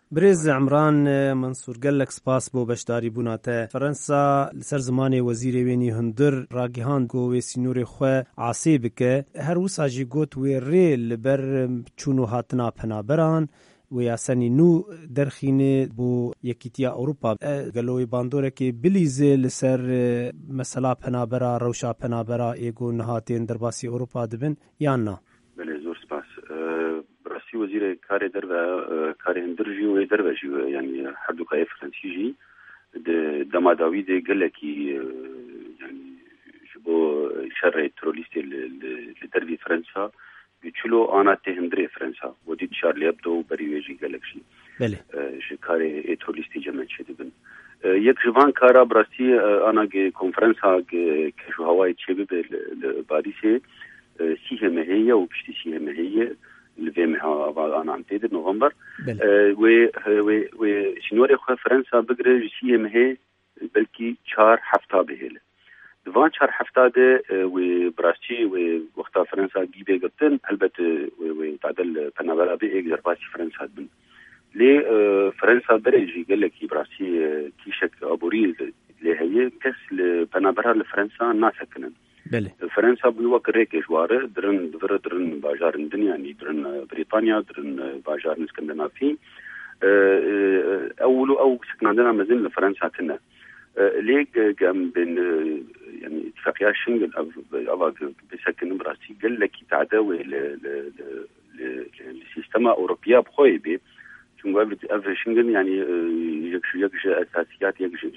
برێز عمران منسوور گەلێک سپاس بۆ بەشداری بووناتە. فەرەنسا لەسەر زمانی وەزیرێ وێنی هەندر ڕاگەیاند گۆ وێ سینوورێ خوێ عاسێ بکە. هەر وساژی گوت وێ رێ لەبەر چوون و هاتنا پەنابەران و یاسەنی نو دەرخینێ بۆ یەکیتیا ئەوروپا گەلۆی باندۆرێکی بلیزێ لەسەر مەسەلا پەنابەرا ڕەوشا پەنابەرا ئێگۆ نەهاتێن دەرباسی ئەوروپا دەبن یان نا؟ زۆر سپاس. براستی وەزیرە کارێ دەربە کارێ هەندرژی و دەربەژی ینی هەردووکای فرەنسیژی دەماداوی دێ گەلێکی ینی بۆ شەڕێ ترۆلیستێ لە دەربی فەرەنسا چلو آنا تهندري فرنسا ودي شارلي ابدو بريوجي جالكسي كاري تروليستي جمعت شدبن يك جوان كارا براسي انا كونفرنسا كشو هواي تشبب باريسي سيه مهيه وبشتي سيه مهيه لفيمها انا عم تيد نوفمبر و شنوري خو فرنسا بقرا سيه مهيه بلكي 4 هفته بهله دوان 4 هفته ده و براسي و وقتا فرنسا جيبه قبتن البته و تعدل بنابرا بي اكزرباسي فرنسا بن لي فرنسا درجي قال لك براسي كيشك ابوري اللي هي كاس بنابرا لفرنسا ناسكن بله فرنسا بيوك ريك جوار درن باجار الدنيا يعني درن بريطانيا درن باجار اسكندنافي او سكن عندنا مازال لفرنسا كنا ليك قام بين يعني اتفاقيات شنغن او بسكن براسي قال لك تعداوي للسيستم اوروبيا بخوي بي شنو شنغن يعني يكش اساسيات يكش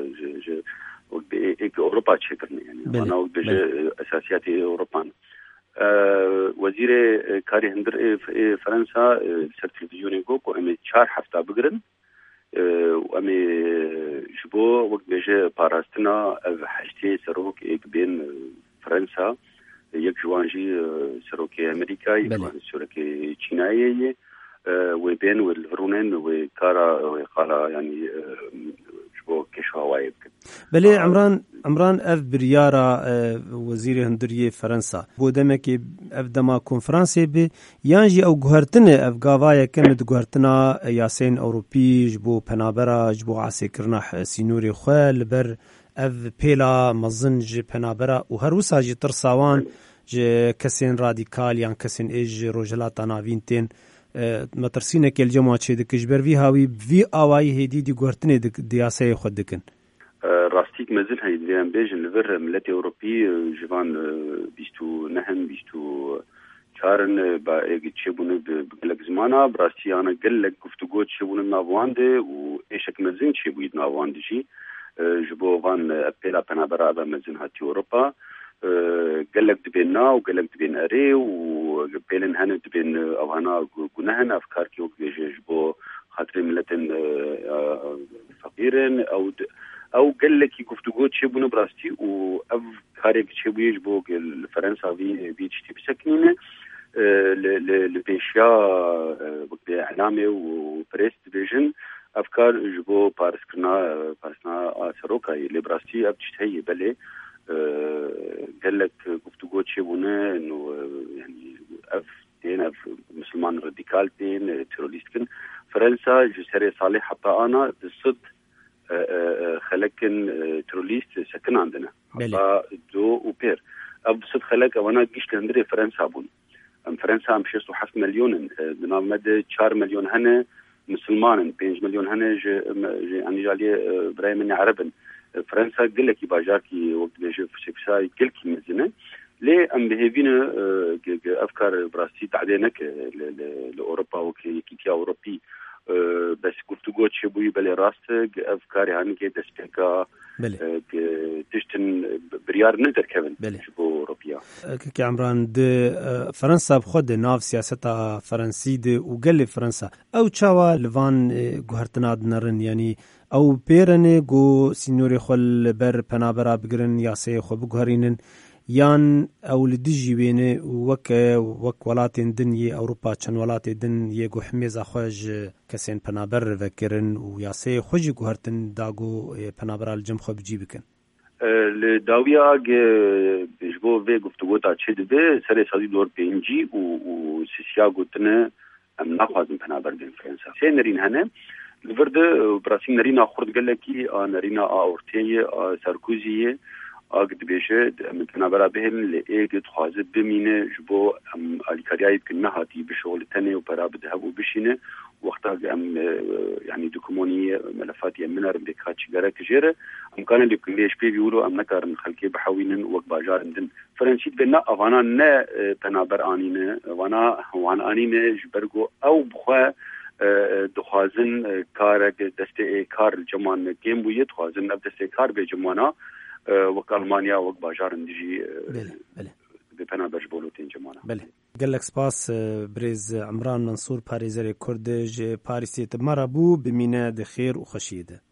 اوروبا تشكرني يعني انا بجي اساسيات اوروبا وزير كاري هندر فرنسا سر تلفزيون كو ام 4 هفته بقرن وامي جبو وقت بيجي باراستنا حشتي سروك بين فرنسا يك جوانجي سروكي امريكا يك سروكي تشينايي وبين والفرونين وكارا وقالا يعني جبو كشوا وايب بلي عمران اف بريارا وزير هندريه فرنسا بودمك اف دما كونفرنسي بي يانجي او غهرتنه اف غاوايا كمد غهرتنا ياسين اوروبي جبو پنابرا جبو عسكرنا سينوري خال بر اف بيلا مزنج پنابرا و هر وساجي ترساوان ج كسين راديكال يان كسين ايج روجلات نافينتين مترسينه كل جماعه دك جبر في هاوي في اواي هدي دي غهرتنه دياسه خدكن راستيك مازال هيدريان بيج الفر ملتي اوروبي جوان بيستو نهن بيستو شارن با ايج تشبون بقلك زمانه براستي انا قلك گفتگو تشبون نافواندي و ايشك مازال تشبو نافواندي شي جبو فان ابيلا بنابرا مازال هاتي اوروبا قلك دبينا وقلك دبين اري وقبلن هن دبين او هنا غنهن افكار كي جبو خاطر ملتن فقيرن او قال لك يقفتو تشبون براستي و اف كاريك تشبيج بو فرنسا في بيتشتي بسكنينه لبيشيا باعلامي وبريس ديفيجن افكار جبو بارسنا سروكا اللي براستي ابتشتهي بلي قال لك قفتو تشبونه انه يعني اف دين مسلمان راديكال دين تيروريستكن فرنسا جسري صالح حتى انا بالصد خلكن تروليست سكن عندنا دو وبير ابسط خلك وانا جيش لندري فرنسا بون ام فرنسا مشي صحف مليون بنا مد 4 مليون هنا مسلمان 5 مليون هنا يعني جالي براي من عربن فرنسا قال لك باجاكي وقت بيجي في شكساي كل كي مزنه ليه ام بهيفينا افكار براستي تعدينك لاوروبا وكي اوروبي بس گفتگو چبوی بله راست افکاری همی که دستپیکا تشتن بریار ندر کبن شبو اوروبیا که عمران ده فرنسا بخود ناف سیاست فرنسی ده و گل فرنسا او چاوا لوان گوهرتناد نرن یعنی او پیرن گو سینوری خل بر پنابرا بگرن یا سی خو بگوهرینن یان او لدجی بینه وک ولاتین دنیای اوروپا چن ولات دن یگو حمیزا خوش کسین پنابر وکرن و یاسه خوشی گوهرتن داگو پنابرا الجم خو بجی بکن لداویا بجبو و گفتگو تا چه ده سر سازی دور پینجی و سیسیا گوتنه ام نخوازم پنابر دین فرنسا سه نرین هنه لورد براسي نرينا خرد قالكي نرينا اورتي ساركوزي اقد بيشه متنابرا بهم لايقد خازب بمينه جبو الكارياي بكنهاتي بشغل تاني وبرابد هبو بشينه وقتها يعني دوكوموني ملفات يمنر بكاتش جرك جيره امكان اللي كليش بي بيقولوا ام نكر من خلكي بحوينن وق باجار عندن فرنسيت بنا افانا نا تنابر انينه وان انينه جبرغو او بخوا دخوازن کار دسته کار جمان گیم بویه دخوازن اب دسته کار به جمانا وک المانیا وک باجارن دیجی بله بپنا بجبولوتین جمانا بله گلک سپاس برز عمران منصور پاریزر کردج پاریسی تمرابو بمینه د خیر و خشیده